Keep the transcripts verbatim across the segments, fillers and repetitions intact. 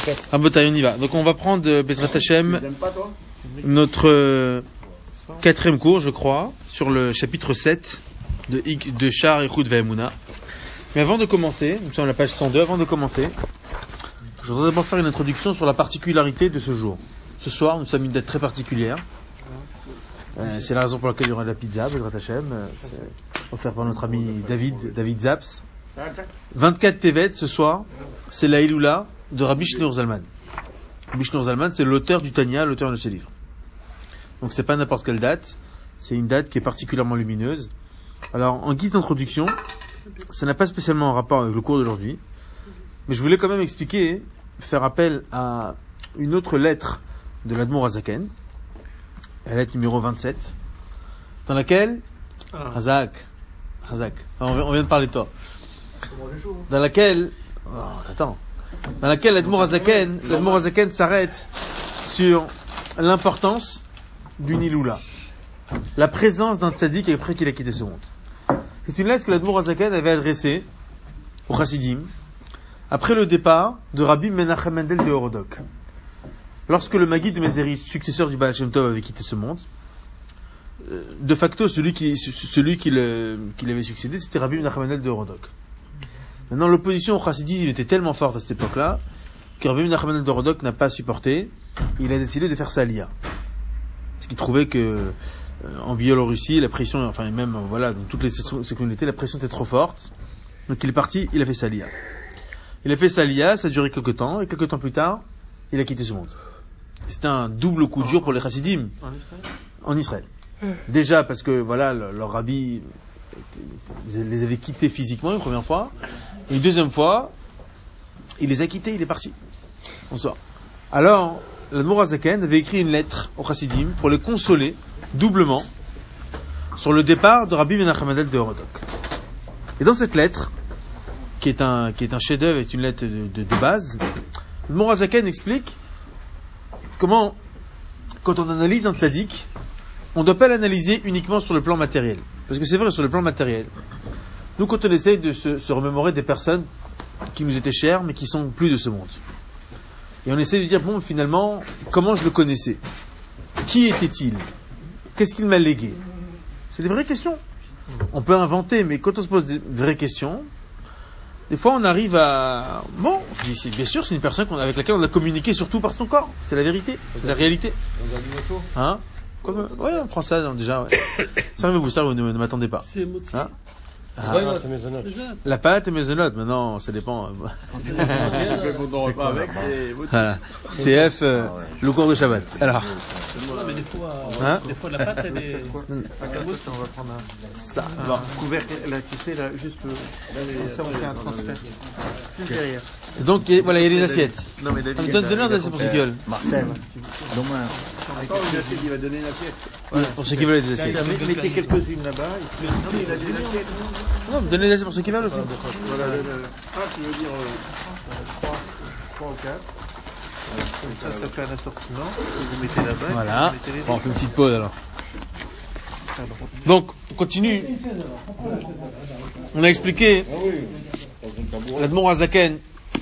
Ah, Botaï, on y va. Donc on va prendre euh, Bezrat Hashem, notre euh, quatrième cours, je crois, sur le chapitre sept de, de Sha'ar Eichut Ve'emunah. Mais avant de commencer, nous sommes à la page cent deux, avant de commencer, je voudrais d'abord faire une introduction sur la particularité de ce jour. Ce soir, nous sommes une date très particulière. Euh, c'est la raison pour laquelle il y aura de la pizza, Bezrat Hashem, euh, c'est offert par notre ami David, David Zaps. vingt-quatre Tevet, ce soir, c'est la Iloula de Rabbi Shneur Zalman. Rabbi Shneur Zalman, c'est l'auteur du Tanya, l'auteur de ce livre. Donc c'est pas n'importe quelle date, c'est une date qui est particulièrement lumineuse. Alors, en guise d'introduction, ça n'a pas spécialement un rapport avec le cours d'aujourd'hui, mais je voulais quand même expliquer, faire appel à une autre lettre de l'Admour Hazaken, la lettre numéro vingt-sept, dans laquelle, ah. Hazak, Hazak, enfin, on vient de parler de toi, dans laquelle, oh, attends, dans laquelle l'Admour Hazaken, l'Admour Hazaken s'arrête sur l'importance d'une Iloula, la présence d'un tzaddik après qu'il a quitté ce monde. C'est une lettre que l'Admour Hazaken avait adressée au Chassidim après le départ de Rabbi Menachem Mendel de Horodok. Lorsque le Maggid de Mezerich, successeur du Baal Shem Tov, avait quitté ce monde, de facto, celui qui, celui qui, le, qui l'avait succédé, c'était Rabbi Menachem Mendel de Horodok. Maintenant, l'opposition au chassidisme était tellement forte à cette époque-là que Rabbi Menachem Mendel de Horodok n'a pas supporté. Il a décidé de faire sa aliyah. Parce qu'il trouvait que, euh, en Biélorussie, la pression, enfin, même, voilà, dans toutes les sécularités, la pression était trop forte. Donc, il est parti, il a fait sa aliyah. Il a fait sa aliyah, ça a duré quelques temps, et quelques temps plus tard, il a quitté ce monde. C'était un double coup dur pour les chassidim. En Israël? En Israël. Déjà parce que, voilà, leur, leur rabbi les avait quittés physiquement une première fois. Et une deuxième fois, il les a quittés, il est parti. Bonsoir. Alors, l'Admour Hazaken avait écrit une lettre aux chassidim pour les consoler doublement sur le départ de Rabbi Menachem Mendel de Horodok. Et dans cette lettre, qui est un, qui est un chef-d'œuvre, est une lettre de, de, de base, l'Admour Hazaken explique comment, quand on analyse un tzaddik, on ne doit pas l'analyser uniquement sur le plan matériel. Parce que c'est vrai, sur le plan matériel, nous, quand on essaye de se, se remémorer des personnes qui nous étaient chères, mais qui sont plus de ce monde, et on essaie de dire, bon, finalement, comment je le connaissais? Qui était-il? Qu'est-ce qu'il m'a légué? C'est des vraies questions. On peut inventer, mais quand on se pose des vraies questions, des fois on arrive à... Bon, bien sûr, c'est une personne avec laquelle on a communiqué surtout par son corps. C'est la vérité, c'est la réalité. Hein? Comme, ouais, en français, non, déjà, ouais. Servez-vous, ça, vous ne, ne m'attendez pas. C'est motif. Hein? Ah, ouais, c'est mésonote. La pâte et mésonote, maintenant, ça dépend. Voilà. C F, euh, le cours de Shabbat. Alors. Non, mais des fois, hein? des fois, la pâte, elle est. Ça, on va prendre un. Ça. Un couvercle, là, tu sais, là, juste. Là, ça, on fait un transfert. Juste derrière. Donc, voilà, il y a des assiettes. Non, mais David. Donne l'heure d'assiette pour ceux qui veulent. Marcel. Au moins. Attends, une assiette, il va donner une assiette. Voilà, pour ceux qui veulent des assiettes. Mettez quelques-unes là-bas. Non, mais il a des assiettes. Non, donnez des assiettes pour ceux qui veulent aussi. Voilà, le, le, ah, tu veux dire trois ou quatre. Comme ça, ça fait un assortiment. Vous mettez là-bas. Voilà. On fait une petite pause alors. Donc, on continue. On a expliqué. L'Admour Hazaken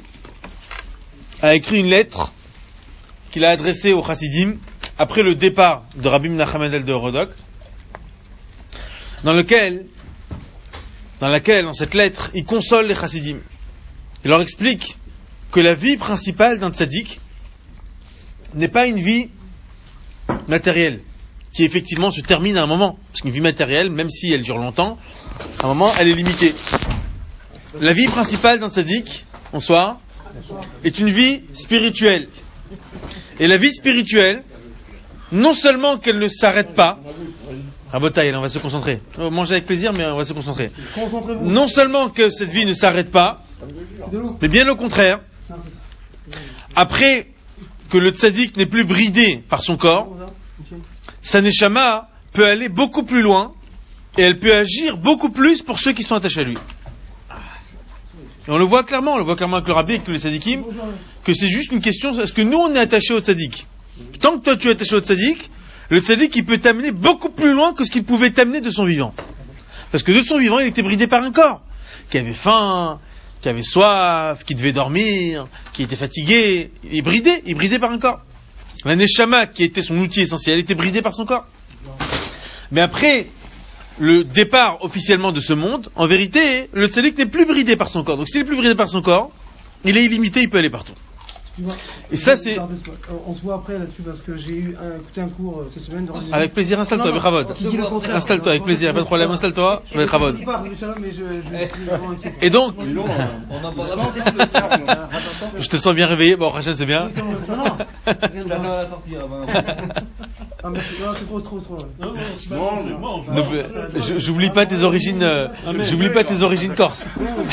a écrit une lettre qu'il a adressée aux chassidim après le départ de Rabbi Menachem Mendel de Horodok, dans lequel dans laquelle, dans cette lettre, il console les chassidim. Il leur explique que la vie principale d'un tzaddik n'est pas une vie matérielle, qui effectivement se termine à un moment. Parce qu'une vie matérielle, même si elle dure longtemps, à un moment, elle est limitée. La vie principale d'un tzaddik, bonsoir, est une vie spirituelle. Et la vie spirituelle, non seulement qu'elle ne s'arrête pas, Rabotaï, on va se concentrer. On va manger avec plaisir, mais on va se concentrer. Non seulement que cette vie ne s'arrête pas, mais bien au contraire, après que le tzaddik n'est plus bridé par son corps, sa neshama peut aller beaucoup plus loin et elle peut agir beaucoup plus pour ceux qui sont attachés à lui. Et on le voit clairement, on le voit clairement avec le rabbi, avec tous les tzaddikim, que c'est juste une question, est-ce que nous on est attachés au tzaddik? Tant que toi tu es attaché au tzaddik, le tzaddik, il peut t'amener beaucoup plus loin que ce qu'il pouvait t'amener de son vivant. Parce que de son vivant, il était bridé par un corps, qui avait faim, qui avait soif, qui devait dormir, qui était fatigué, il est bridé, il est bridé par un corps. La neshama, qui était son outil essentiel, était bridée par son corps. Mais après le départ officiellement de ce monde, en vérité, le tzaddik n'est plus bridé par son corps. Donc s'il est plus bridé par son corps, il est illimité, il peut aller partout. Et ça, c'est... On se voit après là-dessus parce que j'ai eu un, écouté un cours euh, cette semaine. De avec plaisir, installe-toi, Bechavod. Installe-toi, avec plaisir, pas de problème, installe-toi, Bechavod. Et donc, je te sens bien réveillé, bon, Rachel, c'est bien. J'oublie pas tes origines, euh, j'oublie pas tes origines corse.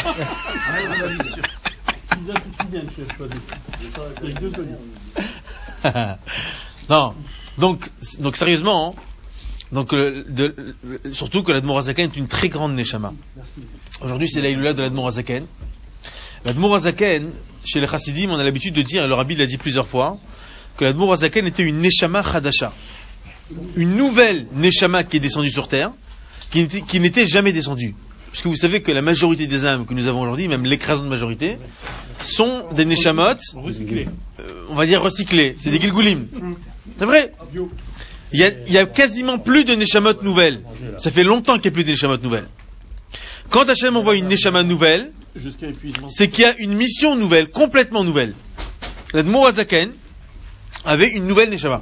Non, donc, donc sérieusement, hein, donc euh, de, de, surtout que l'Admor HaZaken est une très grande neshama. Aujourd'hui, c'est l'Aïloula de l'Admor HaZaken. L'Admor HaZaken, chez les Chassidim, on a l'habitude de dire, et le Rabbi l'a dit plusieurs fois, que l'Admor HaZaken était une neshama chadasha, une nouvelle neshama qui est descendue sur terre, qui n'était, qui n'était jamais descendue. Parce que vous savez que la majorité des âmes que nous avons aujourd'hui, même l'écrasante majorité, sont des neshamot, recyclés. Euh, on va dire recyclés. C'est des gilgulim. C'est vrai. Il y a, il y a quasiment plus de neshamot nouvelles. Ça fait longtemps qu'il n'y a plus de neshamot nouvelles. Quand Hachem envoie une neshama nouvelle, c'est qu'il y a une mission nouvelle, complètement nouvelle. L'Admor HaZaken avait une nouvelle neshama.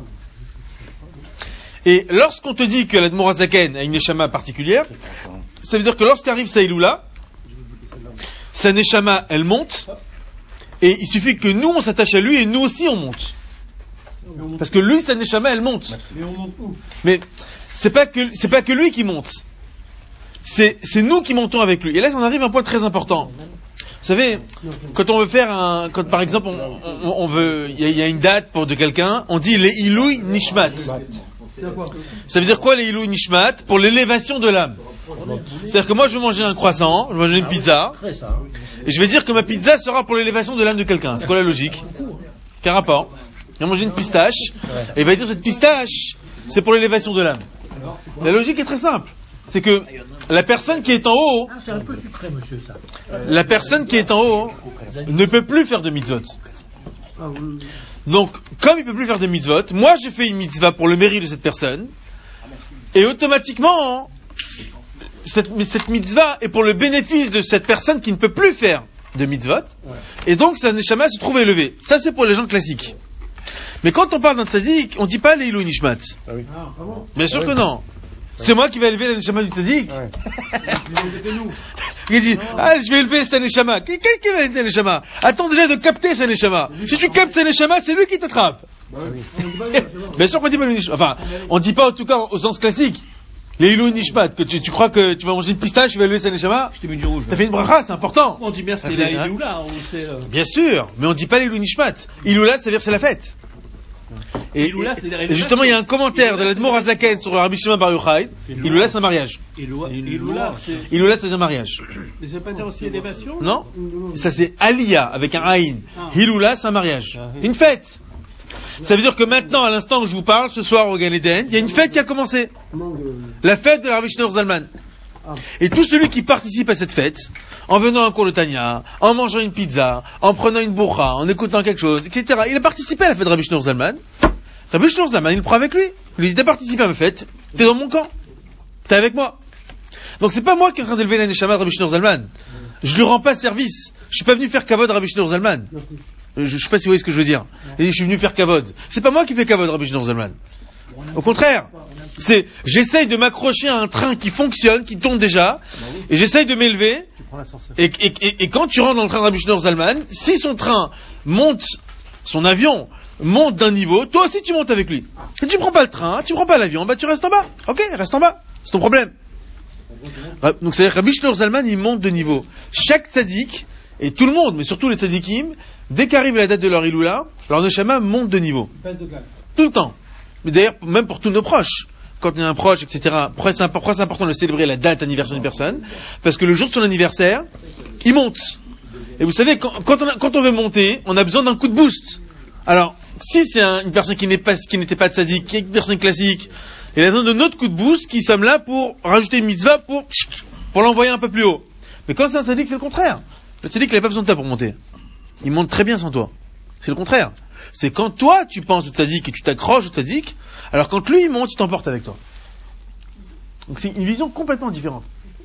Et lorsqu'on te dit que l'Admor HaZaken a une neshama particulière, ça veut dire que lorsqu'arrive sa Iloula, sa neshama, elle monte, et il suffit que nous, on s'attache à lui, et nous aussi, on monte. Parce que lui, sa neshama, elle monte. Mais c'est pas que, c'est pas que lui qui monte. C'est, c'est nous qui montons avec lui. Et là, on arrive à un point très important. Vous savez, quand on veut faire un, quand par exemple, on, on, on veut, il y, y a une date pour de quelqu'un, on dit les Iloui Nishmat. Ça veut dire quoi les Iloui Nishmat? Pour l'élévation de l'âme. C'est-à-dire que moi je vais manger un croissant, je vais manger une pizza, et je vais dire que ma pizza sera pour l'élévation de l'âme de quelqu'un. C'est quoi la logique? Quel rapport? Il va manger une pistache, et il va dire cette pistache, c'est pour l'élévation de l'âme. La logique est très simple. C'est que la personne qui est en haut, la personne qui est en haut ne peut plus faire de mitzvot. Donc, comme il peut plus faire de mitzvot, moi je fais une mitzvah pour le mérite de cette personne, et automatiquement, cette, cette mitzvah est pour le bénéfice de cette personne qui ne peut plus faire de mitzvot, et donc sa neshama se trouve élevée. Ça c'est pour les gens classiques. Mais quand on parle d'un tzaddik, on dit pas les Iloui Nishmat. Ah oui. Bien sûr ah oui. que non. C'est moi qui vais élever la neshama du tzaddik. Ouais. Il dit, ah, je vais élever sa neshama. Qui, qui, qui va élever sa neshama? Attends déjà de capter sa neshama. Si tu captes sa neshama, c'est lui qui t'attrape. Bah oui. Bien sûr qu'on dit pas le nishmat. Enfin, on dit pas en tout cas au sens classique. Les Iloui Nishmat, que tu, tu crois que tu vas manger une pistache, tu vas élever sa neshama. Je t'ai mis du rouge. T'as fait une bracha, c'est important. On dit bien c'est la Iloula. Euh... Bien sûr, mais on dit pas les Iloui Nishmat. Iloula, ça veut dire c'est la fête. Et, Iloula, et, et justement, il y a un commentaire de l'Admor HaZaken sur Rabbi Shimon Bar Yochai. Iloula, c'est un mariage. Iloula, c'est... Iloula, c'est un mariage. Mais ça veut pas dire aussi élévation? Non. Ça, c'est Aliyah, avec un Aïn. Ah. Iloula, c'est un mariage. Ah. Une fête. Ça veut dire que maintenant, à l'instant où je vous parle, ce soir au Gan Eden, il y a une fête qui a commencé. La fête de la Rabbi Shneur Zalman. Et tout celui qui participe à cette fête, en venant à un cours de Tanya, en mangeant une pizza, en prenant une bourra, en écoutant quelque chose, et cetera, il a participé à la fête de Rabbi Shneur Zalman. Rabbi Shneur Zalman, il le prend avec lui. Il lui dit, t'as participé à ma fête, t'es dans mon camp. T'es avec moi. Donc c'est pas moi qui est en train d'élever la neshama de Rabbi Shneur Zalman. Je lui rends pas service. Je suis pas venu faire kavod Rabbi Shneur Zalman. Je, je sais pas si vous voyez ce que je veux dire. Et je suis venu faire kavod. C'est pas moi qui fais kavod Rabbi Shneur Zalman. Au contraire, c'est j'essaye de m'accrocher à un train qui fonctionne, qui tourne déjà, et j'essaye de m'élever. Et, et, et, et quand tu rentres dans le train de Rabbi Shneur Zalman, si son train monte, son avion monte d'un niveau, toi aussi tu montes avec lui. Et tu prends pas le train, tu prends pas l'avion, bah tu restes en bas. Ok, reste en bas. C'est ton problème. Donc c'est-à-dire que Rabbi Shneur Zalman, il monte de niveau. Chaque tzaddik, et tout le monde, mais surtout les tzaddikim, dès qu'arrive la date de leur Iloula, leur neshama monte de niveau. Tout le temps. Mais d'ailleurs, même pour tous nos proches. Quand il y a un proche, et cetera. Pourquoi c'est important de célébrer la date anniversaire d'une personne? Parce que le jour de son anniversaire, il monte. Et vous savez, quand, quand, on, a, quand on veut monter, on a besoin d'un coup de boost. Alors, si c'est un, une personne qui n'est pas, qui n'était pas tzaddik, qui est une personne classique, il a besoin de notre coup de boost qui sommes là pour rajouter une mitzvah pour, pour l'envoyer un peu plus haut. Mais quand c'est un tzaddik, c'est le contraire. Le tzaddik, il n'a pas besoin de toi pour monter. Il monte très bien sans toi. C'est le contraire. C'est quand toi, tu penses au tzaddik et tu t'accroches au tzaddik, alors quand lui, il monte, il t'emporte avec toi. Donc c'est une vision complètement différente.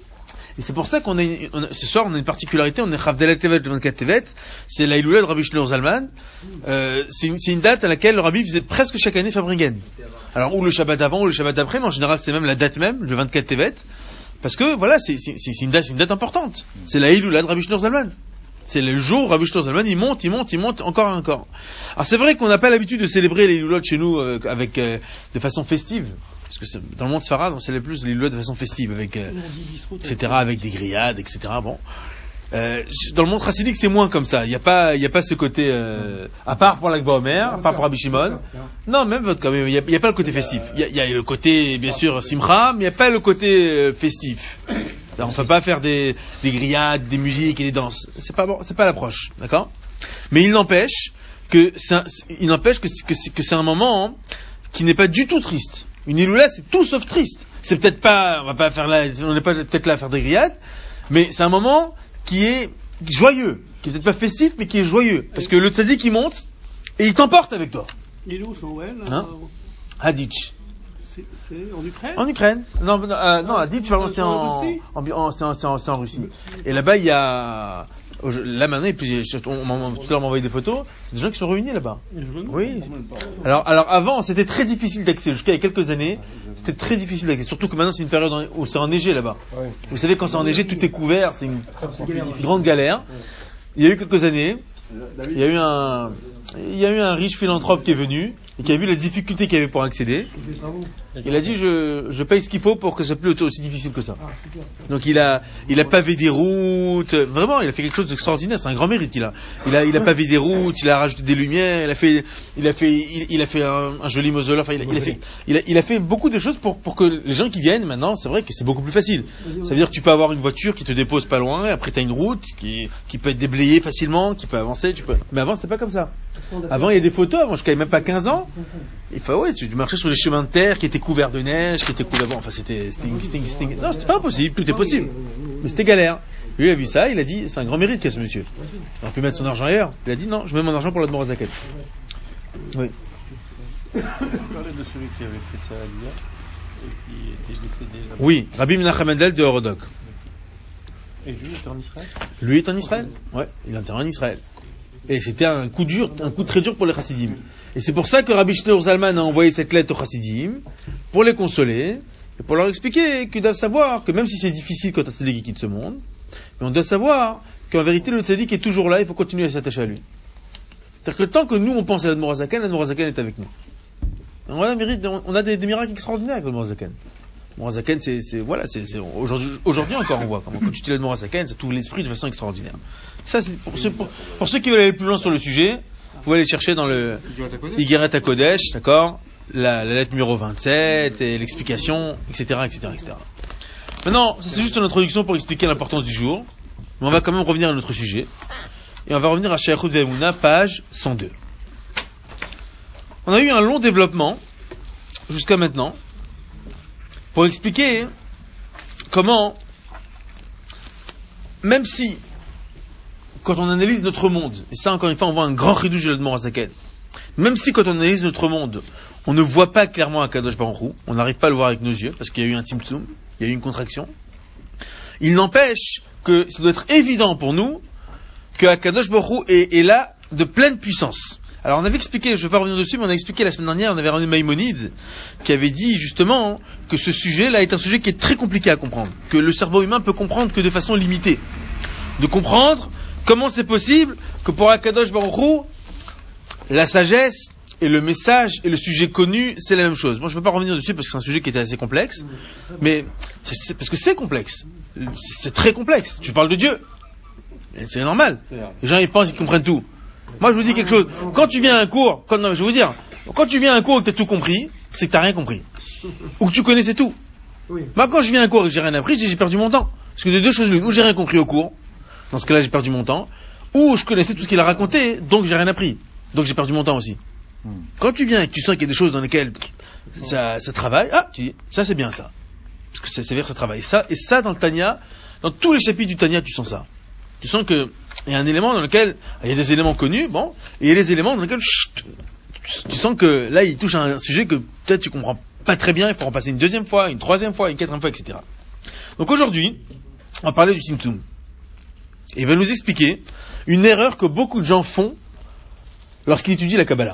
Et c'est pour ça qu'on a, une, on a ce soir, on a une particularité, on est Chavdel Tevet, le vingt-quatre Tevet, c'est la Iloula de Rabbi Shneur Zalman. Euh, c'est, une, c'est une date à laquelle le Rabbi faisait presque chaque année Fabringen. Alors, ou le Shabbat avant, ou le Shabbat après, mais en général, c'est même la date même, le vingt-quatre Tevet. Parce que, voilà, c'est, c'est, c'est, une, date, c'est une date importante. C'est la Iloula de Rabbi Shneur Zalman. C'est le jour où Rabbi Shneur Zalman, il monte, il monte, il monte, encore et encore. Alors, c'est vrai qu'on n'a pas l'habitude de célébrer les Iloulot chez nous euh, avec, euh, de façon festive. Parce que c'est, dans le monde Sfarad, on célèbre plus les Iloulot de façon festive, avec, euh, et cetera, avec des grillades, et cetera. Bon. Euh, dans le monde chassidique, c'est moins comme ça. Il n'y a pas, il y a pas ce côté, euh, à part pour l'Akba Omer, à part pour Rabbi Shimon. Non, même votre, quand même, il n'y a, il y a pas le côté festif. Il y a, il y a le côté, bien sûr, Simcha, mais il n'y a pas le côté euh, festif. Alors, on ne peut pas faire des, des grillades, des musiques et des danses. C'est pas bon, c'est pas l'approche, d'accord? Mais il n'empêche que c'est, un, il n'empêche que c'est, que c'est, que c'est un moment qui n'est pas du tout triste. Une Iloula, c'est tout sauf triste. C'est peut-être pas, on va pas faire là, on n'est pas peut-être là à faire des grillades, mais c'est un moment qui est joyeux, qui est peut-être pas festif, mais qui est joyeux. Parce que le tzaddik, il monte, et il t'emporte avec toi. Il est où, Shmuel? Hein? Haditch. C'est, c'est en Ukraine? En Ukraine. Non, euh, non, Haditch, c'est en, c'est en, en, c'est en, c'est en, c'est en Russie. Et là-bas, il y a, là maintenant, et puis, on, on, on, tout à l'heure m'a envoyé des photos, des gens qui sont réunis là-bas. Oui. Alors, alors avant, c'était très difficile d'accès. Jusqu'à il y a quelques années, c'était très difficile d'accès. Surtout que maintenant, c'est une période où c'est enneigé là-bas. Vous savez, quand c'est enneigé, tout est couvert, c'est une, une grande galère. Il y a eu quelques années, il y a eu un, il y a eu un riche philanthrope qui est venu et qui a vu la difficulté qu'il y avait pour accéder. Il a dit je, je paye ce qu'il faut pour que ce soit plus aussi difficile que ça. Donc il a, il a pavé des routes. Vraiment, il a fait quelque chose d'extraordinaire. C'est un grand mérite qu'il a. Il a, il a pavé des routes. Il a rajouté des lumières. Il a fait, il a fait, il, il a fait un, un joli mausolée. Enfin, il a, il a fait, il a, il a fait beaucoup de choses pour, pour que les gens qui viennent maintenant, c'est vrai que c'est beaucoup plus facile. Ça veut dire que tu peux avoir une voiture qui te dépose pas loin. Et après, t'as une route qui, qui peut être déblayée facilement, qui peut avancer. Tu peux. Mais avant, c'était pas comme ça. Avant, il y a des photos. Avant, je n'avais même pas quinze ans. Il faut, ouais, tu marchais sur des chemins de terre qui étaient couverts de neige, qui étaient couverts, bon, enfin, c'était, c'était, c'était, c'était, non, c'était pas impossible, tout est possible. Mais c'était galère. Lui, il a vu ça, il a dit, c'est un grand mérite qu'a ce monsieur. Il aurait pu mettre son argent ailleurs. Il a dit, non, je mets mon argent pour l'Admor Hazaken. Oui. Tu parlais de celui qui avait fait ça à l'I A et qui était décédé là-bas. Oui, Rabbi Menachem Mendel de Horodok. Et lui est en Israël? Lui est en Israël. Ouais, il est enterré en Israël. Et c'était un coup dur, un coup très dur pour les chassidim. Et c'est pour ça que Rabbi Shneur Zalman a envoyé cette lettre aux chassidim, pour les consoler, et pour leur expliquer qu'ils doivent savoir que même si c'est difficile quand un tzaddik quitte ce monde, mais on doit savoir qu'en vérité le tzaddik est toujours là, il faut continuer à s'attacher à lui. C'est-à-dire que tant que nous on pense à l'Admor Hazaken, l'Admor Hazaken est avec nous. On a, mérite, on a des, des miracles extraordinaires avec l'Admor Hazaken. L'Admor Hazaken, c'est, c'est, voilà, c'est, c'est, aujourd'hui, aujourd'hui encore on voit comment quand tu dis l'Admor Hazaken, ça t'ouvre l'esprit de façon extraordinaire. Ça, c'est pour ceux, pour, pour ceux qui veulent aller plus loin sur le sujet, vous pouvez aller chercher dans le Igeret HaKodesh, d'accord, la, la lettre numéro vingt-sept, et l'explication, et cetera, et cetera, et cetera. Maintenant, ça, c'est juste une introduction pour expliquer l'importance du jour, mais on va quand même revenir à notre sujet, et on va revenir à Shayachut Ve'emunah, page cent deux. On a eu un long développement, jusqu'à maintenant, pour expliquer comment, même si, quand on analyse notre monde, et ça encore une fois on voit un grand chidouche de l'Admor Hazaken, même si quand on analyse notre monde, on ne voit pas clairement Akadosh Baruch Hu, on n'arrive pas à le voir avec nos yeux, parce qu'il y a eu un tzimtzum, il y a eu une contraction, il n'empêche que ça doit être évident pour nous que Akadosh Baruch Hu est, est là de pleine puissance. Alors on avait expliqué, je ne vais pas revenir dessus, mais on a expliqué la semaine dernière, on avait ramené Maïmonide, qui avait dit justement que ce sujet-là est un sujet qui est très compliqué à comprendre, que le cerveau humain peut comprendre que de façon limitée. De comprendre comment c'est possible que pour Akadosh Baruch Hu, la sagesse et le message et le sujet connu, c'est la même chose. Moi, je ne veux pas revenir dessus parce que c'est un sujet qui était assez complexe, mais c'est, c'est parce que c'est complexe. C'est, c'est très complexe. Je parle de Dieu. Et c'est normal. Les gens, ils pensent qu'ils comprennent tout. Moi, je vous dis quelque chose. Quand tu viens à un cours, quand, non, je vais vous dire, quand tu viens à un cours et que tu as tout compris, c'est que tu n'as rien compris. Ou que tu connaissais tout. Oui. Moi, quand je viens à un cours et que j'ai rien appris, je dis, j'ai perdu mon temps. Parce que de deux choses l'une, ou j'ai rien compris au cours, dans ce cas-là, j'ai perdu mon temps, ou je connaissais tout ce qu'il a raconté, donc j'ai rien appris. Donc j'ai perdu mon temps aussi. Hmm. Quand tu viens et que tu sens qu'il y a des choses dans lesquelles ça, ça travaille, ah, tu dis, ça c'est bien ça. Parce que c'est, c'est vrai que ça travaille. Ça, et ça, dans le Tanya, dans tous les chapitres du Tanya, tu sens ça. Tu sens que il y a un élément dans lequel, il y a des éléments connus, bon, et il y a des éléments dans lesquels, chut, tu sens que là, il touche à un sujet que peut-être tu comprends pas très bien, il faut en passer une deuxième fois, une troisième fois, une quatrième fois, et cetera. Donc aujourd'hui, on va parler du Tzimtzum. Et il va nous expliquer une erreur que beaucoup de gens font lorsqu'ils étudient la Kabbalah.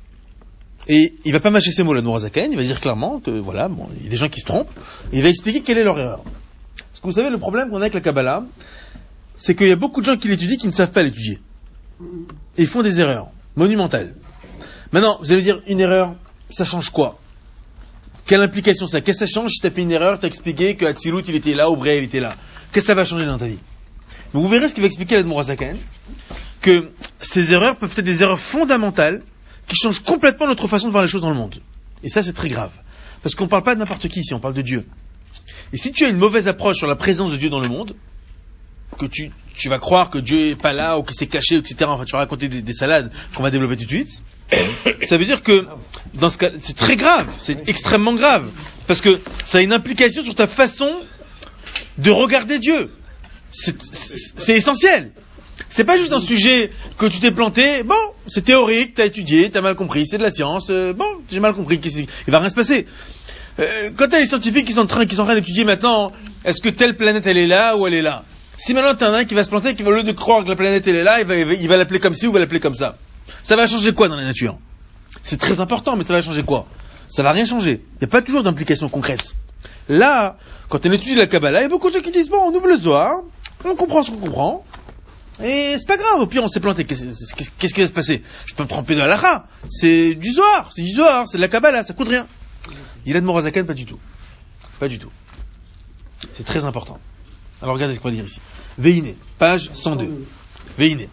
Et il va pas mâcher ses mots, l'Admour HaZaken, il va dire clairement que voilà, bon, il y a des gens qui se trompent, et il va expliquer quelle est leur erreur. Parce que vous savez, le problème qu'on a avec la Kabbalah, c'est qu'il y a beaucoup de gens qui l'étudient qui ne savent pas l'étudier. Et ils font des erreurs monumentales. Maintenant, vous allez dire, une erreur, ça change quoi? Quelle implication ça? Qu'est-ce que ça change si tu as fait une erreur, tu as expliqué que Hatzilut il était là, ou Bréa il était là? Qu'est-ce que ça va changer dans ta vie? Mais vous verrez ce qu'il va expliquer l'Admour HaZaken, que ces erreurs peuvent être des erreurs fondamentales qui changent complètement notre façon de voir les choses dans le monde. Et ça, c'est très grave. Parce qu'on ne parle pas de n'importe qui ici, on parle de Dieu. Et si tu as une mauvaise approche sur la présence de Dieu dans le monde, que tu, tu vas croire que Dieu est pas là, ou qu'il s'est caché, et cetera, enfin, tu vas raconter des, des salades qu'on va développer tout de suite, ça veut dire que, dans ce cas, c'est très grave, c'est extrêmement grave. Parce que ça a une implication sur ta façon de regarder Dieu. C'est, c'est, c'est essentiel. C'est pas juste un sujet que tu t'es planté, bon, c'est théorique, t'as étudié, t'as mal compris, c'est de la science, euh, bon, j'ai mal compris, il va rien se passer. Euh, quand t'as les scientifiques qui sont en train, qui sont en train d'étudier maintenant, est-ce que telle planète elle est là ou elle est là? Si maintenant t'as un qui va se planter, qui va, au lieu de croire que la planète elle est là, il va, il va l'appeler comme ci ou il va l'appeler comme ça. Ça va changer quoi dans la nature? C'est très important, mais ça va changer quoi? Ça va rien changer. Il n'y a pas toujours d'implication concrète. Là, quand on étudie la Kabbalah, il y a beaucoup de gens qui disent, bon, on ouvre le Zohar, on comprend ce qu'on comprend, et c'est pas grave, au pire on s'est planté, qu'est-ce, qu'est-ce, qu'est-ce qui va se passer? Je peux me tromper de la halakha, c'est du Zohar, c'est du Zohar, c'est de la Kabbalah, ça coûte rien. Il a de Admour HaZaken, pas du tout. Pas du tout. C'est très important. Alors regardez ce qu'on va dire ici. Veine, page cent deux. Veine.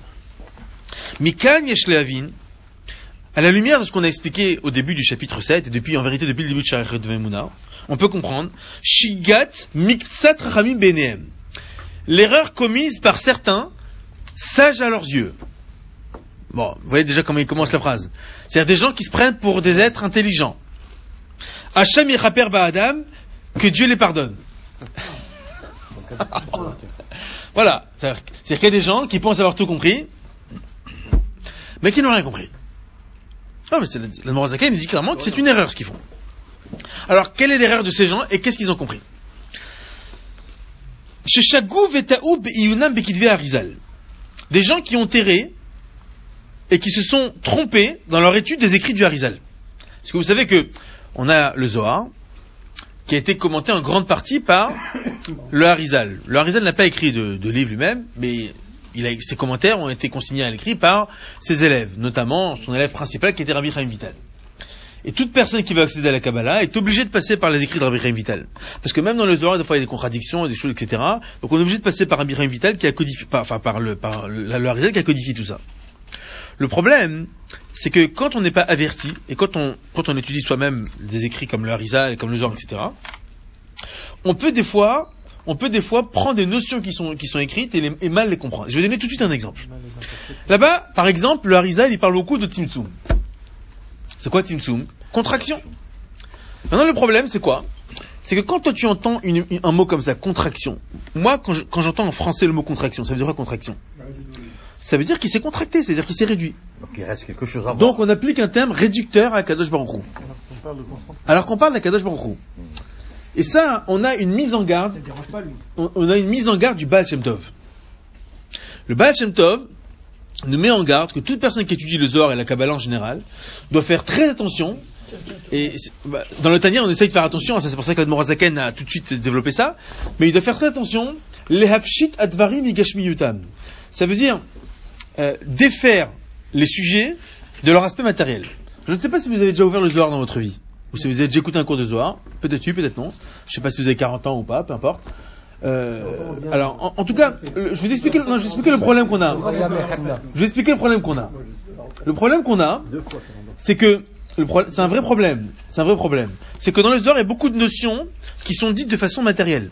Mikan yesh lehavin, à la lumière de ce qu'on a expliqué au début du chapitre sept, et depuis, en vérité, depuis le début de Sha'ar Vemuna, on peut comprendre, Shigat miktsat rachamim beinehem. L'erreur commise par certains, sages à leurs yeux. Bon, vous voyez déjà comment il commence la phrase. C'est-à-dire des gens qui se prennent pour des êtres intelligents. Hacham yechaper ba'adam, que Dieu les pardonne. Voilà. C'est-à-dire, c'est-à-dire qu'il y a des gens qui pensent avoir tout compris, mais qui n'ont rien compris. Non, mais c'est l'Admour HaZaken, il dit clairement que c'est une erreur ce qu'ils font. Alors, quelle est l'erreur de ces gens et qu'est-ce qu'ils ont compris? Des gens qui ont erré et qui se sont trompés dans leur étude des écrits du Harizal. Parce que vous savez que on a le Zohar qui a été commenté en grande partie par le Harizal. Le Harizal n'a pas écrit de, de livre lui-même, mais il a, ses commentaires ont été consignés à l'écrit par ses élèves, notamment son élève principal qui était Rabbi Chaim Vital. Et toute personne qui veut accéder à la Kabbalah est obligée de passer par les écrits de Rabbi Chaim Vital. Parce que même dans le Zohar, des fois, il y a des contradictions, des choses, et cetera. Donc on est obligé de passer par Rabbi Chaim Vital qui a codifié, par, enfin, par le, par le, le Harizal qui a codifié tout ça. Le problème, c'est que quand on n'est pas averti, et quand on, quand on étudie soi-même des écrits comme le Harizal, comme le Zohar, et cetera, on peut des fois, on peut des fois prendre des notions qui sont, qui sont écrites et, les, et mal les comprendre. Je vais donner tout de suite un exemple. Là-bas, par exemple, le Harizal, il parle beaucoup de Tzimtzum. C'est quoi Tzimtzum? Contraction. Maintenant, le problème, c'est quoi? C'est que quand toi tu entends une, un mot comme ça, contraction, moi, quand, je, quand j'entends en français le mot contraction, ça veut dire quoi contraction? Ça veut dire qu'il s'est contracté, c'est-à-dire qu'il s'est réduit. Donc il reste quelque chose à voir. Donc on applique un terme réducteur à Kadosh Baruch Hu. Alors qu'on parle d'Akadosh Baruch Hu. Et ça, on a une mise en garde. Ça ne dérange pas lui. On, on a une mise en garde du Baal Shem Tov. Le Baal Shem Tov nous met en garde que toute personne qui étudie le Zohar et la Kabbalah en général doit faire très attention. Et bah, dans le Tanya, on essaye de faire attention. Ça, c'est pour ça que l'Admour HaZaken a tout de suite développé ça. Mais il doit faire très attention. Lehapshit advarim igashmiyutam. Ça veut dire euh, défaire les sujets de leur aspect matériel. Je ne sais pas si vous avez déjà ouvert le Zohar dans votre vie, ou si vous avez déjà écouté un cours de Zohar. Peut-être oui, peut-être non. Je ne sais pas si vous avez quarante ans ou pas, peu importe. Euh, alors, en, en tout cas, le, je vais vous expliquer, non, je vais expliquer le problème qu'on a. Je vais expliquer le problème qu'on a. Le problème qu'on a, c'est que le pro, c'est un vrai problème. C'est un vrai problème. C'est que dans le Zohar, il y a beaucoup de notions qui sont dites de façon matérielle.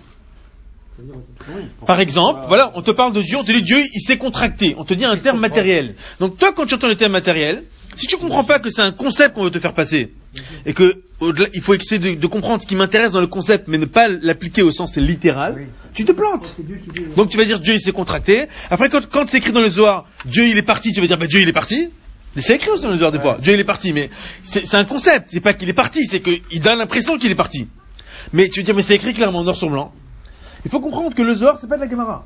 Par exemple, voilà, on te parle de Dieu, on te dit Dieu, il s'est contracté. On te dit un terme matériel. Donc toi, quand tu entends le terme matériel, Si tu comprends pas que c'est un concept qu'on veut te faire passer, et que au-delà, il faut essayer de, de comprendre ce qui m'intéresse dans le concept, mais ne pas l'appliquer au sens littéral, oui. Tu te plantes. Donc tu vas dire Dieu il s'est contracté. Après quand, quand c'est écrit dans le Zohar, Dieu il est parti, tu vas dire bah Dieu il est parti. C'est écrit aussi dans le Zohar des fois. Ouais. Dieu il est parti, mais c'est, c'est un concept. C'est pas qu'il est parti, c'est qu'il donne l'impression qu'il est parti. Mais tu veux dire mais c'est écrit clairement noir sur blanc. Il faut comprendre que le Zohar c'est pas de la Gemara.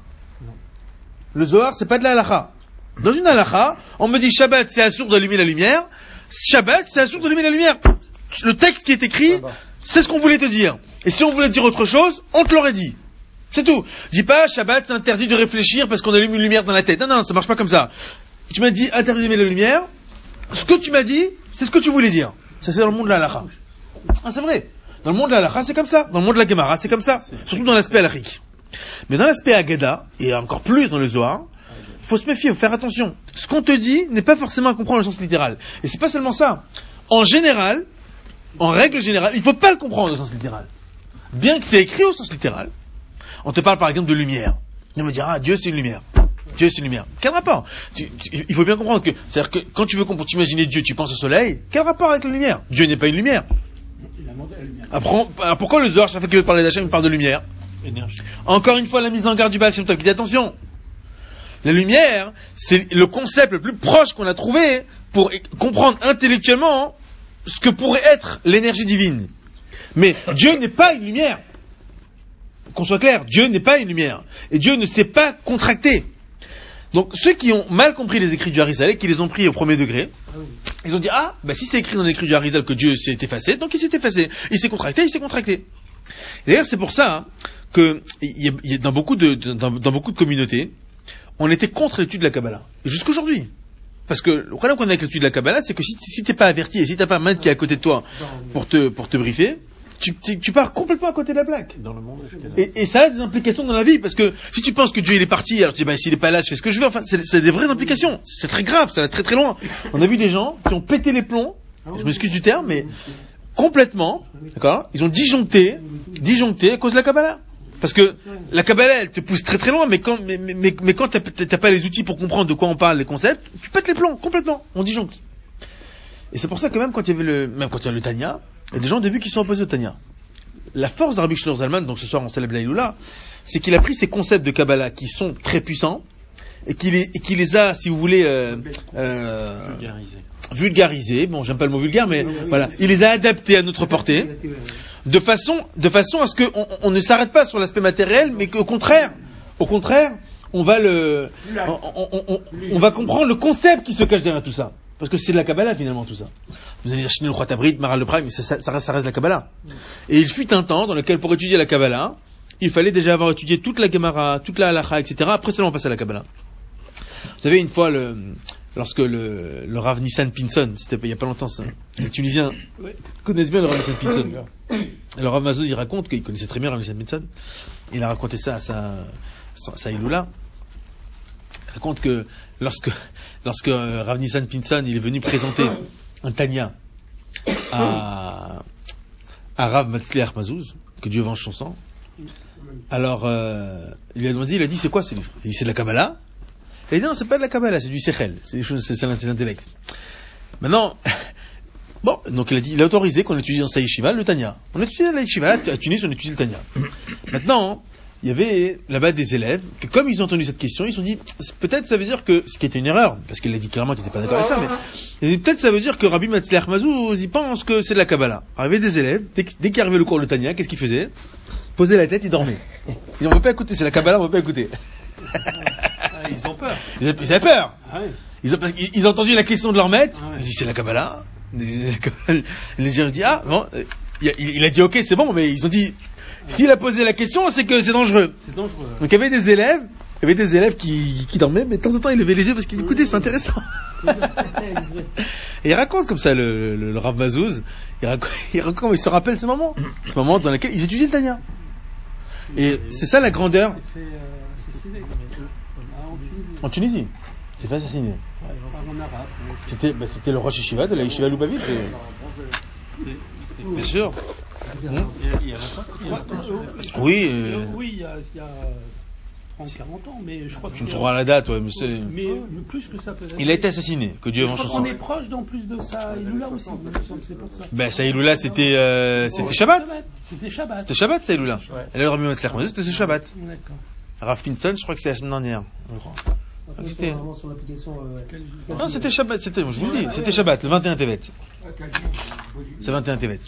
Le Zohar c'est pas de la halakha. Dans une halakha, on me dit Shabbat c'est assourd d'allumer la lumière. Shabbat c'est assourd d'allumer la lumière. Le texte qui est écrit, c'est ce qu'on voulait te dire. Et si on voulait te dire autre chose, on te l'aurait dit. C'est tout. Dis pas Shabbat c'est interdit de réfléchir parce qu'on allume une lumière dans la tête. Non, non, ça marche pas comme ça. Tu m'as dit interdit d'allumer la lumière. Ce que tu m'as dit, c'est ce que tu voulais dire. Ça c'est dans le monde de la halakha. Ah, c'est vrai. Dans le monde de la halakha, c'est comme ça. Dans le monde de la Gemara, c'est comme ça. Surtout dans l'aspect halakhique. Mais dans l'aspect Agada, et encore plus dans le Zohar, il faut se méfier, il faut faire attention. Ce qu'on te dit n'est pas forcément à comprendre le sens littéral. Et c'est pas seulement ça. En général, en règle générale, il ne faut pas le comprendre au sens littéral. Bien que c'est écrit au sens littéral. On te parle par exemple de lumière. On me dire, ah, Dieu c'est une lumière. Dieu c'est une lumière. Quel rapport? tu, tu, Il faut bien comprendre que, c'est-à-dire que quand tu veux t'imaginer Dieu, tu penses au soleil. Quel rapport avec la lumière? Dieu n'est pas une lumière. Après, alors pourquoi le Zohar, chaque fois qu'il veut parler d'Hachem, il parle de lumière? Énergie. Encore une fois, la mise en garde du Baal Shem Tov qui dit attention. La lumière, c'est le concept le plus proche qu'on a trouvé pour comprendre intellectuellement ce que pourrait être l'énergie divine. Mais Dieu n'est pas une lumière. Qu'on soit clair, Dieu n'est pas une lumière. Et Dieu ne s'est pas contracté. Donc ceux qui ont mal compris les écrits du Harizal, qui les ont pris au premier degré, ils ont dit, ah, bah si c'est écrit dans l'écrit du Harizal que Dieu s'est effacé, donc il s'est effacé. Il s'est contracté, il s'est contracté. Et d'ailleurs, c'est pour ça hein, que y a, y a, dans, beaucoup de, dans, dans beaucoup de communautés, on était contre l'étude de la Kabbalah. Et jusqu'aujourd'hui. Parce que le problème qu'on a avec l'étude de la Kabbalah, c'est que si, si t'es pas averti et si t'as pas un maître qui est à côté de toi pour te, pour te briefer, tu, tu, tu pars complètement à côté de la plaque. Dans le monde, et, et ça a des implications dans la vie, parce que si tu penses que Dieu il est parti, alors tu dis, bah, s'il est pas là, je fais ce que je veux, enfin, c'est, c'est des vraies implications. C'est très grave, ça va très très loin. On a vu des gens qui ont pété les plombs, je m'excuse du terme, mais complètement, d'accord, ils ont disjoncté, disjoncté à cause de la Kabbalah. Parce que la Kabbalah, elle te pousse très très loin, mais quand, mais, mais, mais, mais quand t'as, t'as pas les outils pour comprendre de quoi on parle, les concepts, tu pètes les plombs, complètement, on disjoncte. Et c'est pour ça que même quand il y avait le, même quand il y a le Tanya, il y a des gens au début qui sont opposés au Tanya. La force de Rabbi Shlomo Zalman, donc ce soir on célèbre la Hiloula, c'est qu'il a pris ces concepts de Kabbalah qui sont très puissants, et qu'il les, et qu'il les a, si vous voulez, euh, euh, vulgarisés. vulgarisés, bon j'aime pas le mot vulgaire, mais voilà, il les a adaptés à notre portée, de façon, de façon à ce qu'on on ne s'arrête pas sur l'aspect matériel, mais qu'au contraire, au contraire, on va le, on, on, on, on va comprendre le concept qui se cache derrière tout ça. Parce que c'est de la Kabbalah finalement tout ça. Vous allez dire Shnei Luchot Abrit, Maral le Prime, mais ça, ça, ça, reste, ça reste la Kabbalah. Et il fut un temps dans lequel pour étudier la Kabbalah, il fallait déjà avoir étudié toute la Gemara, toute la Halacha, et cetera. Après seulement passer à la Kabbalah. Vous savez, une fois, le, lorsque le, le Rav Nissan Pinson, c'était il y a pas longtemps ça, les Tunisiens connaissent bien le Rav Nissan Pinson. Alors Rav Mazouz, il raconte qu'il connaissait très bien le Rav Nissan Pinson. Il a raconté ça à sa, sa, sa Hiloula. Il raconte que lorsque, lorsque Rav Nissan Pinson il est venu présenter un Tanya à, à Rav Matzliach Mazouz, que Dieu venge son sang, alors euh, il lui a demandé, il a dit c'est quoi ce livre? Il dit c'est de la Kabbalah. Il a dit non, c'est pas de la Kabbalah, c'est du Sechel, c'est des choses, c'est, c'est l'intellect. Maintenant, bon, donc il a dit, il a autorisé qu'on étudie dans sa yeshiva le Tanya. On étudie dans la yeshiva à Tunis, on étudie le Tanya. Maintenant, il y avait là-bas des élèves que, comme ils ont entendu cette question, ils se sont dit, peut-être ça veut dire que, ce qui était une erreur, parce qu'il a dit clairement qu'il n'était pas d'accord avec ça, mais il a dit, peut-être ça veut dire que Rabbi Matzliach Mazouz, il pense que c'est de la Kabbalah. Alors, il y avait des élèves, dès, dès qu'il arrivait le cours de Tanya, qu'est-ce qu'ils faisaient? Poser la tête, ils dormaient. Ils ne veut pas écouter, c'est la Kabbalah, on ne veut pas écouter. Ah, ils ont peur. Ils avaient, ils avaient peur. Ah, oui. Ils ont, parce qu'ils, ils ont entendu la question de leur maître, Ah, oui. ils disent c'est la Kabbalah. Les gens ont dit, ah, bon, il a, il a dit ok, c'est bon, mais ils ont dit, s'il a posé la question, c'est que c'est dangereux. C'est dangereux. Donc il y avait des élèves, il y avait des élèves qui, qui dormaient, mais de temps en temps ils levaient les yeux parce qu'ils écoutaient, c'est intéressant. Et il raconte comme ça le, le, le Rav Mazouz, il raconte, il raconte, il se rappelle ce moment, ce moment dans lequel ils étudiaient le Tanya. Et c'est ça la grandeur. C'est fait euh, assassiner. Ah, en Tunisie. En Tunisie, c'est fait assassiner. Ouais, en arabe. C'était, bah, c'était le Rosh Yeshiva de la Yeshiva Lubavitch. Bien sûr. Il y a longtemps. Oui. Euh... Oui, il y a, il y a trente, quarante ans, mais je crois que Je me c'est- trouve à la date, ouais, mais c'est... Mais mais plus que ça peut-être. Il a été assassiné, que Dieu Je venge crois son qu'on sang. est proche d'en plus de ça. Il nous l'a aussi, il me semble que c'est pour ça. Ben, Saïloula, c'était, euh, c'était Shabbat. C'était Shabbat. C'était Shabbat, Saïloula. Ouais. Elle a le Rabbi Metzler, c'était ce Shabbat. D'accord. Rav Pinson, je crois que c'était la semaine dernière, je crois. Après, c'était- c'est vraiment sur l'application. euh, Non, c'était Shabbat, c'était, je vous le dis, c'était Shabbat, le vingt et un Tevet. C'est vingt et un Tevet.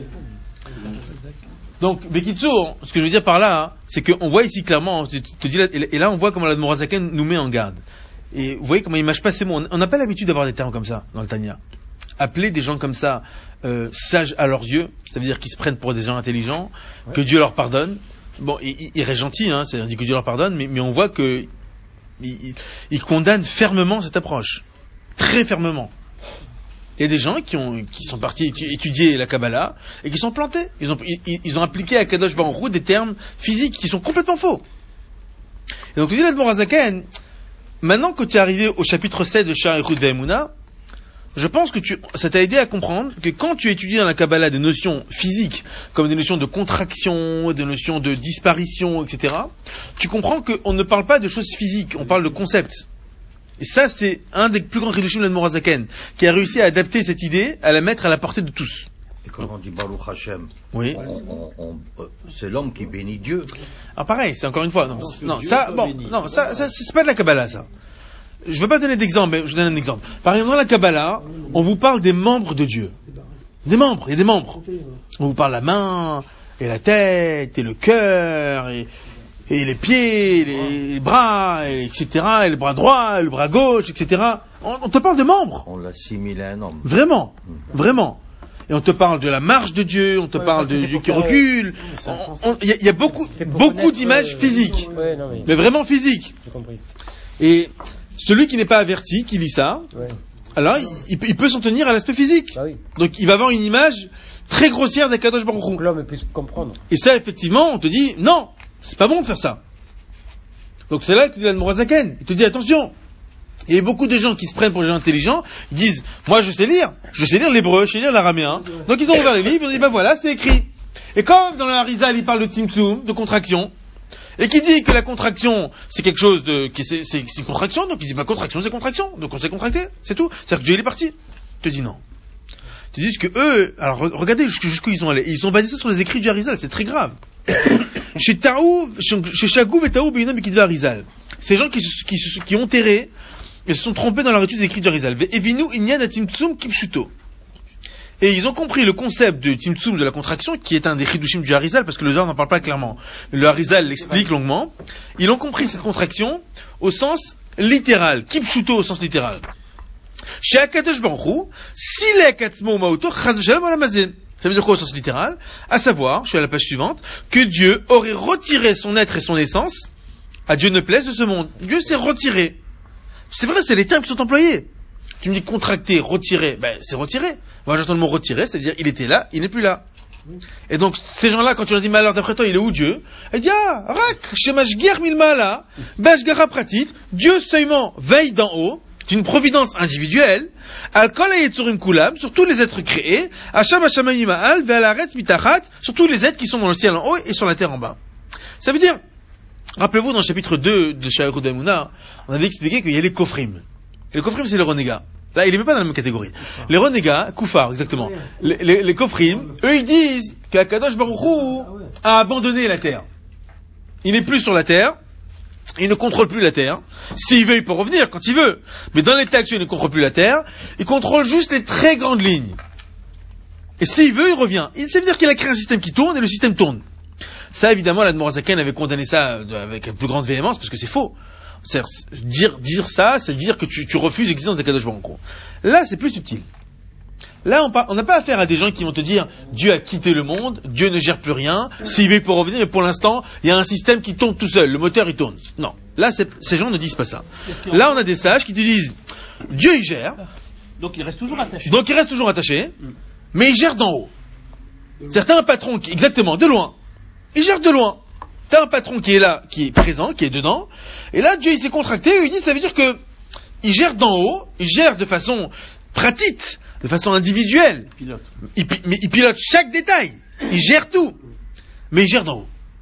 Donc, Bekitsour, ce que je veux dire par là, hein, c'est qu'on voit ici clairement, je te dis là, et là on voit comment l'Admor Hazaken nous met en garde. Et vous voyez comment il mâche pas ses mots. On n'a pas l'habitude d'avoir des termes comme ça dans le Tanya. Appeler des gens comme ça euh, sages à leurs yeux, ça veut dire qu'ils se prennent pour des gens intelligents, ouais. Que Dieu leur pardonne. Bon, il, il reste gentil, hein, c'est-à-dire que Dieu leur pardonne, mais, mais on voit que il, il, il condamne fermement cette approche, très fermement. Il y a des gens qui, ont, qui sont partis étudier la Kabbalah et qui sont plantés. Ils ont, ils, ils ont appliqué à Kadosh Baruch Hu des termes physiques qui sont complètement faux. Et donc, il dit l'Admor Hazaken, maintenant que tu es arrivé au chapitre sept de Shar Echut Ve'emuna, je pense que tu, ça t'a aidé à comprendre que quand tu étudies dans la Kabbalah des notions physiques, comme des notions de contraction, des notions de disparition, et cetera, tu comprends qu'on ne parle pas de choses physiques, on parle de concepts. Et ça, c'est un des plus grands Chidushim de l'Admor Hazaken, qui a réussi à adapter cette idée, à la mettre à la portée de tous. Et quand on dit Baruch Hashem, oui. on, on, on, euh, c'est l'homme qui bénit Dieu. Ah, pareil, c'est encore une fois, non, non ça, bon, non, ça, ça, c'est pas de la Kabbalah, ça. Je veux pas donner d'exemple, mais je donne un exemple. Par exemple, dans la Kabbalah, on vous parle des membres de Dieu. Des membres, il y a des membres. On vous parle la main, et la tête, et le cœur, et, et les pieds, les bras, et etc., et le bras droit, et le bras gauche, et cetera. On, on te parle de membres. On l'assimile à un homme. Vraiment, mmh. vraiment. Et on te parle de la marche de Dieu, on te ouais, parle de Dieu qui recule. Il y, y a beaucoup, beaucoup d'images euh, physiques, ouais, non, mais... mais vraiment physiques. J'ai compris. Et celui qui n'est pas averti, qui lit ça, ouais. alors il, il peut s'en tenir à l'aspect physique. Bah oui. Donc il va avoir une image très grossière d'Akadosh Baruch Hu. L'homme puisse comprendre. Et ça, effectivement, on te dit, non, c'est pas bon de faire ça. Donc c'est là que tu dis l'Admor Hazaken. Il te dit, attention. Il y a beaucoup de gens qui se prennent pour des gens intelligents, ils disent, moi je sais lire, je sais lire l'hébreu, je sais lire l'araméen. Donc ils ont ouvert les livres, ils ont dit, ben voilà, c'est écrit. Et comme dans le Harizal, il parle de Tzimtzum, de contraction, et qui dit que la contraction, c'est quelque chose de, qui c'est, c'est, c'est une contraction, donc il dit, bah, contraction, c'est contraction, donc on s'est contracté, c'est tout. C'est-à-dire que Dieu, il est parti. Il te dit non. Ils te disent que eux, alors regardez jusqu'où ils sont allés. Ils sont basés ça sur les écrits du Harizal, c'est très grave. Chez Taouv, chez Shagouv et Taouv, Beinam et Kidva Harizal. Ces gens qui, qui, qui ont erré, et se sont trompés dans la étude des écrits du Harizal. Evinu inyan a Tzimtzum kipshuto. Et ils ont compris le concept de Tzimtzum, de la contraction, qui est un des chidushim du Harizal, parce que le Zohar n'en parle pas clairement. Mais le Harizal l'explique longuement. Ils ont compris cette contraction au sens littéral. Kipshuto au sens littéral. Chez Akadosh Baruch Hu, s'il est Katzmo Maoto, Chaz v'Shalom Olamazé. Ça veut dire quoi au sens littéral? À savoir, je suis à la page suivante, que Dieu aurait retiré son être et son essence, à Dieu ne plaise de ce monde. Dieu s'est retiré. C'est vrai, c'est les termes qui sont employés. Tu me dis contracter, retirer, ben c'est retirer. Moi j'entends le mot retirer, c'est-à-dire il était là, il n'est plus là. Et donc ces gens-là, quand tu leur dis mais alors d'après toi il est où Dieu? Elle dit ah, rak, shemashger milmala, bashgara pratit, Dieu seulement veille d'en haut, c'est une providence individuelle, al kol hayetzurim kulam, sur tous les êtres créés, hasham hashamayim ha'al, ve'al haaretz mitachat, sur tous les êtres qui sont dans le ciel en haut et sur la terre en bas. Ça veut dire, rappelez-vous, dans le chapitre deux de Shar Echut Ve'emuna, on avait expliqué qu'il y a les kofrim. Et les kofrim, c'est les renégats. Là, il est même pas dans la même catégorie. Les renégats, koufar, exactement. Les, les, les kofrim, eux, ils disent qu'Akadosh Baruch Hu a abandonné la terre. Il n'est plus sur la terre. Il ne contrôle plus la terre. S'il veut, il peut revenir quand il veut. Mais dans l'état actuel, il ne contrôle plus la terre. Il contrôle juste les très grandes lignes. Et s'il veut, il revient. Ça veut dire qu'il a créé un système qui tourne et le système tourne. Ça, évidemment, l'Admor Hazaken avait condamné ça avec plus grande véhémence parce que c'est faux. C'est-à-dire, dire, dire ça, c'est dire que tu, tu refuses l'existence d'Akadosh Baruch Hu. Là, c'est plus subtil. Là, on n'a pas affaire à des gens qui vont te dire Dieu a quitté le monde, Dieu ne gère plus rien, s'il veut pour revenir, mais pour l'instant, il y a un système qui tourne tout seul, le moteur il tourne. Non. Là, c'est, ces gens ne disent pas ça. Là, on a des sages qui te disent Dieu il gère. Donc il reste toujours attaché. Donc il reste toujours attaché, mais il gère d'en haut. Certains patrons qui, exactement, de loin. Il gère de loin. T'as un patron qui est là, qui est présent, qui est dedans, et là, Dieu, il s'est contracté, et il dit, ça veut dire que, il gère d'en haut, il gère de façon pratique, de façon individuelle. Pilote. Il, mais il pilote chaque détail. Il gère tout. Mais il gère d'en haut.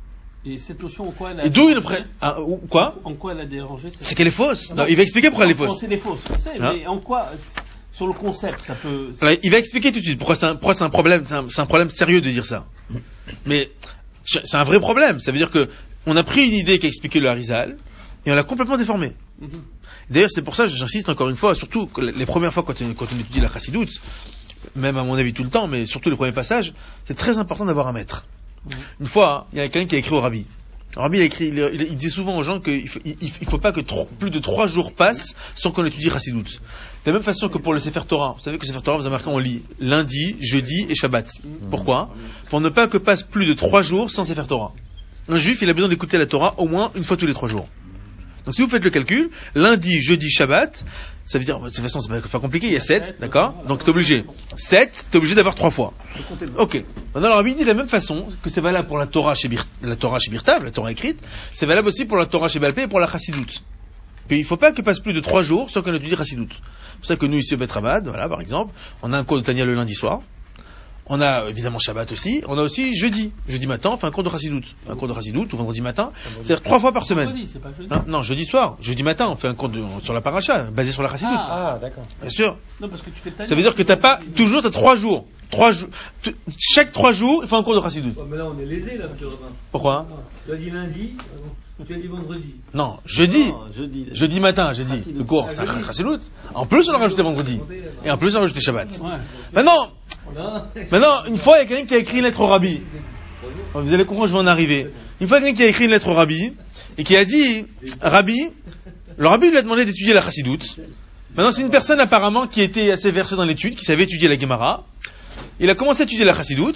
Et cette notion, en quoi elle a Et d'où il dérangé prend ah, ou- Quoi En quoi elle a dérangé cette- C'est qu'elle est fausse. Non, il va expliquer pourquoi elle est Bon, fausse. c'est des fausses, on sait, Hein mais en quoi, sur le concept, ça peut. Alors, il va expliquer tout de suite pourquoi c'est un, pourquoi c'est un problème, c'est un, c'est un problème sérieux de dire ça. Mais c'est un vrai problème. Ça veut dire que on a pris une idée qu'a expliqué le Harizal et on l'a complètement déformée. Mhm. D'ailleurs, c'est pour ça que j'insiste encore une fois, surtout que les premières fois quand on, quand on étudie la Chassidoute, même à mon avis tout le temps, mais surtout les premiers passages, c'est très important d'avoir un maître. Mhm. Une fois, il y a quelqu'un qui a écrit au Rabbi. Le Rabbi il, a écrit, il, il, il dit souvent aux gens qu'il faut, il, il faut pas que tro- plus de trois jours passent sans qu'on étudie Chassidoute. De la même façon que pour le Sefer Torah. Vous savez que le Sefer Torah, vous avez marqué, on lit lundi, jeudi et Shabbat. Pourquoi ? Pour ne pas que passe plus de trois jours sans Sefer Torah. Un juif, il a besoin d'écouter la Torah au moins une fois tous les trois jours. Donc si vous faites le calcul, lundi, jeudi, Shabbat, ça veut dire, de toute façon c'est pas, pas compliqué, il y a sept, d'accord ? Donc t'es obligé. sept, t'es obligé d'avoir trois fois. Ok. Maintenant, le Rabbi dit de la même façon que c'est valable pour la Torah chez, Bir, la Torah chez Birtav, la Torah écrite, c'est valable aussi pour la Torah chez Balpé et pour la Chassidoute. Puis il faut pas que passe plus de trois jours sans qu'on étudie Chassidoute. C'est pour ça que nous ici au Bet Rabad, voilà, par exemple, on a un cours de Tania le lundi soir. On a évidemment Shabbat aussi. On a aussi jeudi. Jeudi matin, on fait un cours de Chassidoute. Un cours de Chassidoute ou vendredi matin. C'est-à-dire trois fois par semaine. Vendredi, c'est pas jeudi. Hein non, jeudi soir. Jeudi matin, on fait un cours de, sur la paracha, basé sur la Chassidoute. Ah, d'accord. Bien sûr. Non, parce que tu fais ta Ça veut dire que t'as pas, toujours t'as trois jours. Trois jours. t- Chaque trois jours, il faut un cours de Chassidoute. Oh, mais là, on est lésé, là, monsieur Robin. Pourquoi? Tu as dit lundi, tu as dit vendredi. Non, jeudi. Non, jeudi. Jeudi matin, jeudi. Le cours, c'est un Chassidoute. En plus, on a rajouté vendredi. Et en plus, on a rajouté Shabbat. Ouais. Maintenant, Non. Maintenant, une fois, il y a quelqu'un qui a écrit une lettre au Rabbi. Vous allez comprendre, je vais en arriver. Une fois, quelqu'un qui a écrit une lettre au Rabbi et qui a dit, Rabbi, le Rabbi lui a demandé d'étudier la Chassidoute. Maintenant, c'est une personne apparemment qui était assez versée dans l'étude, qui savait étudier la Gemara. Il a commencé à étudier la Chassidoute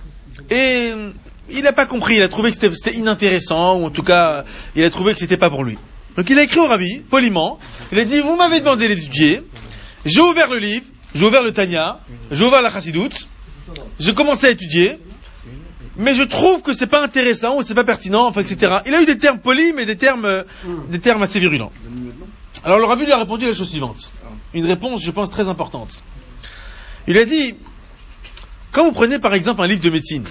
et il n'a pas compris. Il a trouvé que c'était, c'était inintéressant, ou en tout cas, il a trouvé que c'était pas pour lui. Donc, il a écrit au Rabbi, poliment. Il a dit, vous m'avez demandé d'étudier. J'ai ouvert le livre. J'ai ouvert le Tanya, j'ai ouvert la Chassidoute, j'ai commencé à étudier, mais je trouve que c'est pas intéressant ou c'est pas pertinent, enfin, et cetera. Il a eu des termes polis, mais des termes, euh, des termes assez virulents. Alors le Rabbi lui a répondu la chose suivante. Une réponse, je pense, très importante. Il a dit, quand vous prenez par exemple un livre de médecine,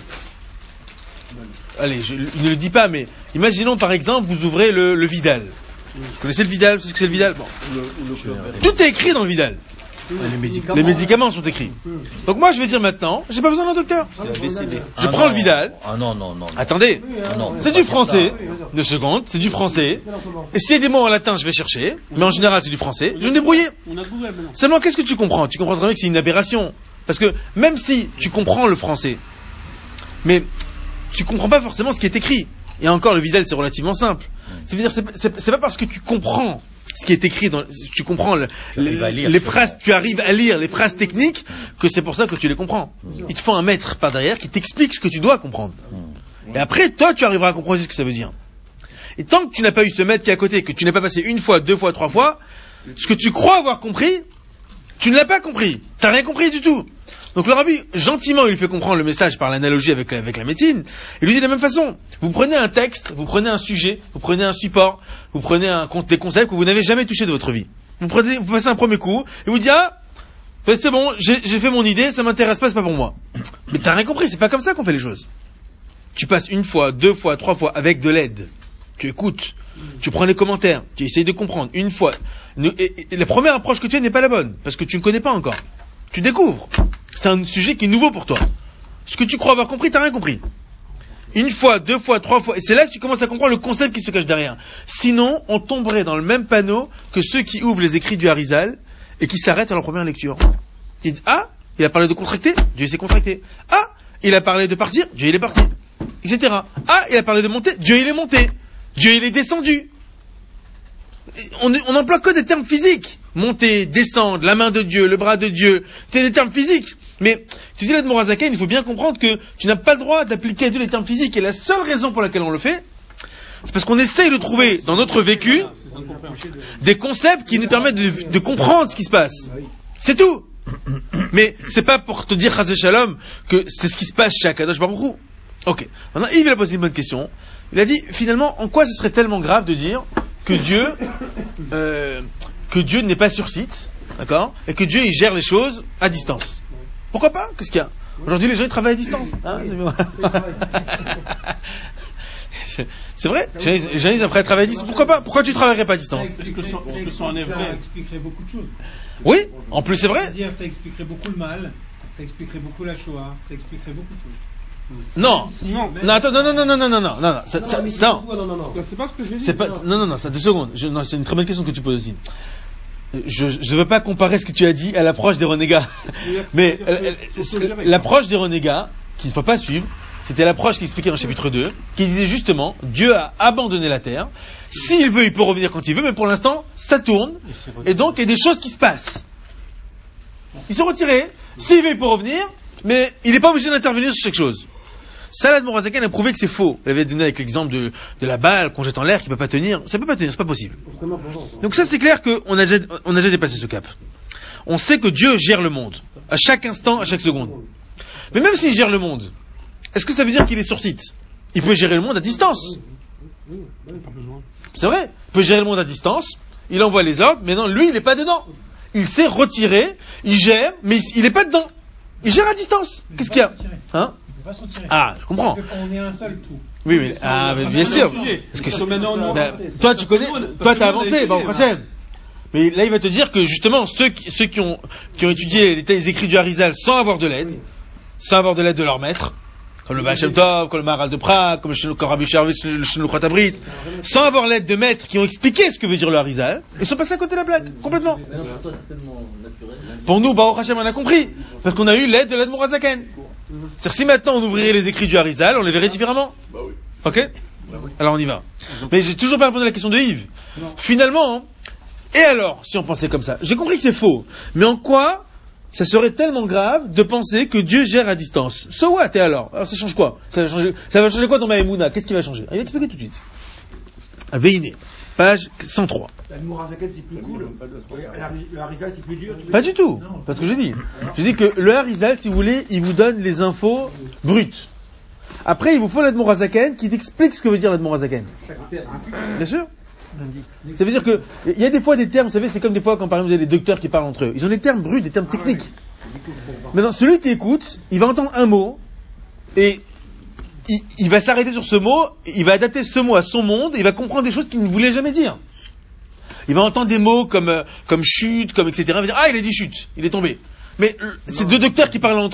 allez, je il ne le dit pas, mais imaginons par exemple, vous ouvrez le, le Vidal. Vous connaissez le Vidal? Vous savez ce que c'est le Vidal? Bon. Tout est écrit dans le Vidal. Les médicaments. Les médicaments sont écrits. Donc moi je vais dire maintenant, j'ai pas besoin d'un docteur. C'est la B C D. Je Ah prends non. le Vidal. Ah non, non, non. non. Attendez, Ah non, c'est faut du pas français. dire ça. Deux secondes, c'est du français. Et s'il y a des mots en latin, je vais chercher. Mais en général, c'est du français. Je vais me débrouiller. On a Google maintenant. Seulement, qu'est-ce que tu comprends? Tu comprends très bien que c'est une aberration. Parce que même si tu comprends le français, mais tu comprends pas forcément ce qui est écrit. Et encore, le Vidal, c'est relativement simple. Ça veut dire, c'est, c'est, c'est pas parce que tu comprends ce qui est écrit dans, tu comprends le, Tu arrives à les, lire, les c'est phrases, bon. tu arrives à lire les phrases techniques, que c'est pour ça que tu les comprends. Il te faut un maître par derrière qui t'explique ce que tu dois comprendre. Et après, toi, tu arriveras à comprendre ce que ça veut dire. Et tant que tu n'as pas eu ce maître qui est à côté, que tu n'as pas passé une fois, deux fois, trois fois, ce que tu crois avoir compris, tu ne l'as pas compris. T'as rien compris du tout. Donc le Rabbi, gentiment, il lui fait comprendre le message par l'analogie avec la, avec la médecine. Il lui dit de la même façon. Vous prenez un texte, vous prenez un sujet, vous prenez un support, vous prenez un, des concepts que vous n'avez jamais touchés de votre vie. Vous prenez, vous passez un premier coup, et vous dites, ah, ben c'est bon, j'ai, j'ai fait mon idée, ça m'intéresse pas, c'est pas pour moi. Mais t'as rien compris, c'est pas comme ça qu'on fait les choses. Tu passes une fois, deux fois, trois fois, avec de l'aide. Tu écoutes, tu prends les commentaires, tu essayes de comprendre, une fois. Ne- et, et la première approche que tu as n'est pas la bonne, parce que tu ne connais pas encore. Tu découvres. C'est un sujet qui est nouveau pour toi. Ce que tu crois avoir compris, t'as rien compris. Une fois, deux fois, trois fois, et c'est là que tu commences à comprendre le concept qui se cache derrière. Sinon, on tomberait dans le même panneau que ceux qui ouvrent les écrits du Harizal et qui s'arrêtent à leur première lecture. Ils disent, ah, il a parlé de contracter, Dieu s'est contracté. Ah, il a parlé de partir, Dieu il est parti. Etc. Ah, il a parlé de monter, Dieu il est monté. Dieu il est descendu. On, on emploie que des termes physiques. Monter, descendre, la main de Dieu, le bras de Dieu. C'est des termes physiques. Mais, tu dis là de Morazaken, il faut bien comprendre que tu n'as pas le droit d'appliquer à Dieu les termes physiques. Et la seule raison pour laquelle on le fait, c'est parce qu'on essaye de trouver dans notre vécu des concepts qui nous permettent de, de comprendre ce qui se passe. C'est tout. Mais c'est pas pour te dire, Chazé Shalom, que c'est ce qui se passe chez Akadosh Baruch Hu. Ok. Maintenant, Yves il a posé une bonne question. Il a dit, finalement, en quoi ce serait tellement grave de dire que Dieu, euh, que Dieu n'est pas sur site, d'accord, et que Dieu il gère les choses à distance. Pourquoi pas? Qu'est-ce qu'il y a? Aujourd'hui, les gens ils travaillent à distance. Hein, c'est bien. c'est, c'est vrai. Janice, Janice, après elle travaille à distance. Pourquoi pas? Pourquoi tu travaillerais pas à distance? Parce que son- parce que son en Ça hébreu. expliquerait beaucoup de choses. Oui, en plus c'est vrai. C'est-à-dire, ça expliquerait beaucoup le mal, ça expliquerait beaucoup la Shoah, ça expliquerait beaucoup de choses. Non. Non, Non, attends, non, non, non, non, non, non, non, non, ça, Non, ça, mais ça, c'est- non, non, non. c'est pas ce que j'ai dit. c'est pas, non, non, non, ça, deux secondes. Je, non, c'est une très bonne question que tu poses aussi. Je, je veux pas comparer ce que tu as dit à l'approche des renégats. Mais, euh, euh, l'approche des renégats, qu'il ne faut pas suivre, c'était l'approche qui expliquait dans le chapitre deux, qui disait justement, Dieu a abandonné la terre. S'il veut, il peut revenir quand il veut, mais pour l'instant, ça tourne. Et donc, il y a des choses qui se passent. Ils sont retirés. S'il veut, il peut revenir, mais il n'est pas obligé d'intervenir sur chaque chose. Ça, l'Admor Hazaken a prouvé que c'est faux. Elle avait donné avec l'exemple de, de la balle qu'on jette en l'air qui peut pas tenir. Ça peut pas tenir, c'est pas possible. Donc ça, c'est clair qu'on a déjà, on a déjà dépassé ce cap. On sait que Dieu gère le monde. À chaque instant, à chaque seconde. Mais même s'il gère le monde, est-ce que ça veut dire qu'il est sur site? Il peut gérer le monde à distance. C'est vrai. Il peut gérer le monde à distance. Il envoie les ordres, mais non, lui, il n'est pas dedans. Il s'est retiré, il gère, mais il n'est pas dedans. Il gère à distance. Qu'est-ce qu'il y a? Hein? Il va se retirer. Ah, je comprends. Parce qu'on est un seul tout. Oui, mais, ah, mais bien sûr. Parce que c'est- Ben, toi, tu connais, toi, t'as avancé, bah, au prochain. Mais là, il va te dire que justement, ceux qui, ceux qui ont, qui ont étudié les, les écrits du Harizal sans avoir de l'aide, sans avoir de l'aide de leur maître, comme le Baal Shem Tov, comme le Maharal de Prague, comme le Shlomo Rabbi Shervis, le Shlomo Khatabrit, sans avoir l'aide de maîtres qui ont expliqué ce que veut dire le Harizal, ils sont passés à côté de la plaque, complètement. Pour nous, Baruch Hashem, on a compris, parce qu'on a eu l'aide de l'Admor Hazaken. C'est-à-dire, si maintenant on ouvrirait les écrits du Harizal, on les verrait différemment. Ok? Alors on y va. Mais j'ai toujours pas répondu à la question de Yves. Finalement, et alors, si on pensait comme ça? J'ai compris que c'est faux. Mais en quoi ça serait tellement grave de penser que Dieu gère à distance? So what? Et alors? Alors ça change quoi? Ça va changer, ça va changer quoi dans ma Emouna? Qu'est-ce qui va changer? Il va expliquer tout de suite. Veiné, page cent trois. L'Admor Hazaken c'est plus cool. Le Harizal c'est plus dur. Pas du tout. Pas ce que j'ai dit. J'ai dit que le Harizal, si vous voulez, il vous donne les infos brutes. Après, il vous faut l'Admor Hazaken qui t'explique ce que veut dire l'Admor Hazaken. Bien sûr. Ça veut dire que il y a des fois des termes, vous savez, c'est comme des fois quand par exemple vous avez des docteurs qui parlent entre eux. Ils ont des termes bruts, des termes techniques. Maintenant, celui qui écoute, il va entendre un mot et il, il va s'arrêter sur ce mot, il va adapter ce mot à son monde, et il va comprendre des choses qu'il ne voulait jamais dire. Il va entendre des mots comme euh, comme chute, comme et cetera. Il va dire ah il a dit chute, il est tombé. Mais euh, c'est deux docteurs qui parlent entre